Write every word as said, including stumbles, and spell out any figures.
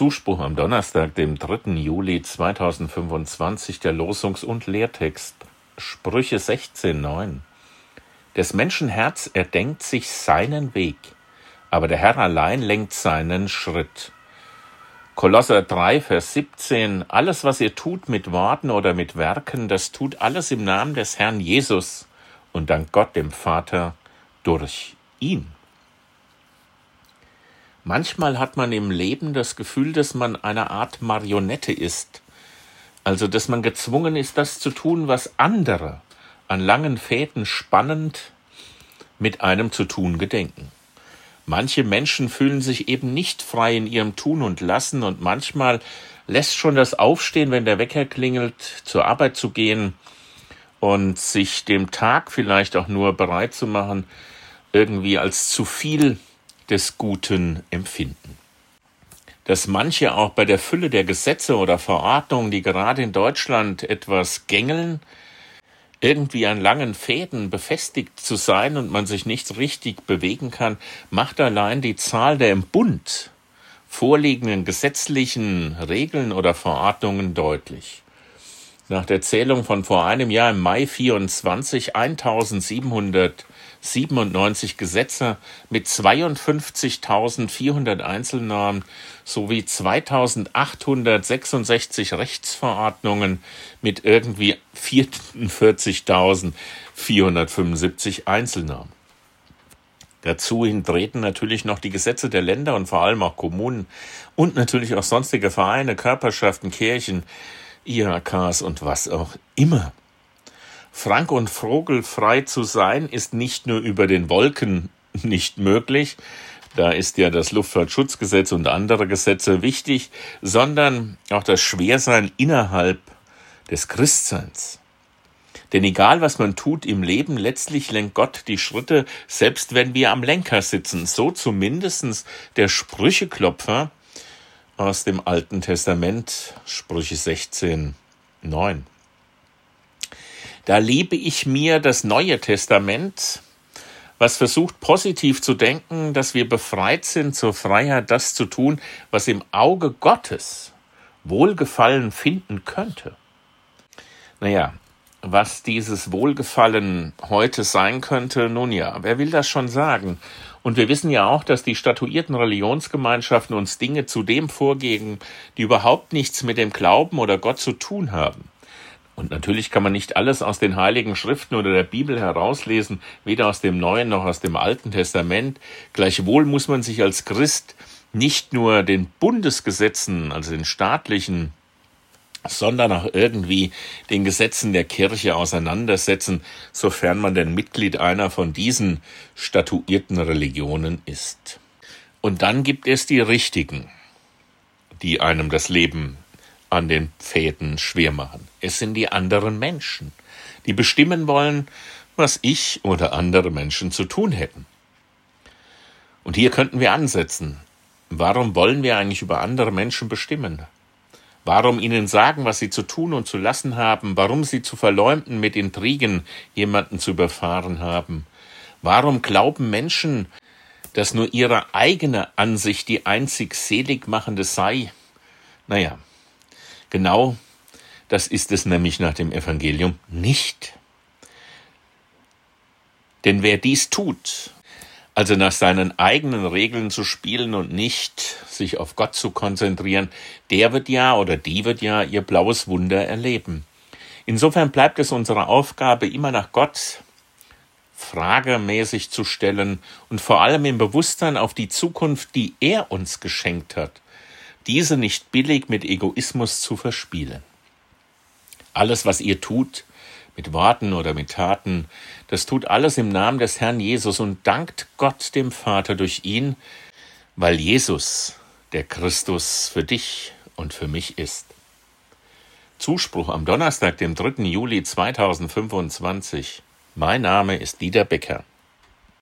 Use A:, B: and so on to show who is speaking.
A: Zuspruch am Donnerstag, dem dritten Juli zweitausendfünfundzwanzig, der Losungs- und Lehrtext, Sprüche sechzehn neun. Des Menschen Herz erdenkt sich seinen Weg, aber der Herr allein lenkt seinen Schritt. Kolosser drei, Vers siebzehn. Alles, was ihr tut mit Worten oder mit Werken, das tut alles im Namen des Herrn Jesus und dank Gott dem Vater durch ihn. Manchmal hat man im Leben das Gefühl, dass man eine Art Marionette ist. Also, dass man gezwungen ist, das zu tun, was andere an langen Fäden spannend mit einem zu tun gedenken. Manche Menschen fühlen sich eben nicht frei in ihrem Tun und Lassen und manchmal lässt schon das Aufstehen, wenn der Wecker klingelt, zur Arbeit zu gehen und sich dem Tag vielleicht auch nur bereit zu machen, irgendwie als zu viel des Guten empfinden. Dass manche auch bei der Fülle der Gesetze oder Verordnungen, die gerade in Deutschland etwas gängeln, irgendwie an langen Fäden befestigt zu sein und man sich nicht richtig bewegen kann, macht allein die Zahl der im Bund vorliegenden gesetzlichen Regeln oder Verordnungen deutlich. Nach der Zählung von vor einem Jahr im Mai vierundzwanzig eintausendsiebenhundertsiebenundneunzig Gesetze mit zweiundfünfzigtausendvierhundert Einzelnormen sowie zweitausendachthundertsechsundsechzig Rechtsverordnungen mit irgendwie vierundvierzigtausendvierhundertfünfundsiebzig Einzelnormen. Dazu treten natürlich noch die Gesetze der Länder und vor allem auch Kommunen und natürlich auch sonstige Vereine, Körperschaften, Kirchen, I H Ks und was auch immer. Frank und vogelfrei zu sein, ist nicht nur über den Wolken nicht möglich, da ist ja das Luftfahrtschutzgesetz und andere Gesetze wichtig, sondern auch das Schwersein innerhalb des Christseins. Denn egal, was man tut im Leben, letztlich lenkt Gott die Schritte, selbst wenn wir am Lenker sitzen. So zumindest der Sprücheklopfer aus dem Alten Testament, Sprüche sechzehn neun. Da liebe ich mir das Neue Testament, was versucht positiv zu denken, dass wir befreit sind zur Freiheit, das zu tun, was im Auge Gottes Wohlgefallen finden könnte. Naja, was dieses Wohlgefallen heute sein könnte, nun ja, wer will das schon sagen? Und wir wissen ja auch, dass die statuierten Religionsgemeinschaften uns Dinge zu dem vorgeben, die überhaupt nichts mit dem Glauben oder Gott zu tun haben. Und natürlich kann man nicht alles aus den Heiligen Schriften oder der Bibel herauslesen, weder aus dem Neuen noch aus dem Alten Testament. Gleichwohl muss man sich als Christ nicht nur den Bundesgesetzen, also den staatlichen, sondern auch irgendwie den Gesetzen der Kirche auseinandersetzen, sofern man denn Mitglied einer von diesen statuierten Religionen ist. Und dann gibt es die richtigen, die einem das Leben an den Fäden schwer machen. Es sind die anderen Menschen, die bestimmen wollen, was ich oder andere Menschen zu tun hätten. Und hier könnten wir ansetzen. Warum wollen wir eigentlich über andere Menschen bestimmen? Warum ihnen sagen, was sie zu tun und zu lassen haben? Warum sie zu verleumden mit Intrigen jemanden zu überfahren haben? Warum glauben Menschen, dass nur ihre eigene Ansicht die einzig seligmachende sei? Naja, genau das ist es nämlich nach dem Evangelium nicht. Denn wer dies tut, also nach seinen eigenen Regeln zu spielen und nicht sich auf Gott zu konzentrieren, der wird ja oder die wird ja ihr blaues Wunder erleben. Insofern bleibt es unsere Aufgabe, immer nach Gott fragemäßig zu stellen und vor allem im Bewusstsein auf die Zukunft, die er uns geschenkt hat, diese nicht billig mit Egoismus zu verspielen. Alles, was ihr tut, mit Worten oder mit Taten, das tut alles im Namen des Herrn Jesus und dankt Gott dem Vater durch ihn, weil Jesus, der Christus, für dich und für mich ist. Zuspruch am Donnerstag, dem dritten Juli zweitausendfünfundzwanzig. Mein Name ist Dieter Becker.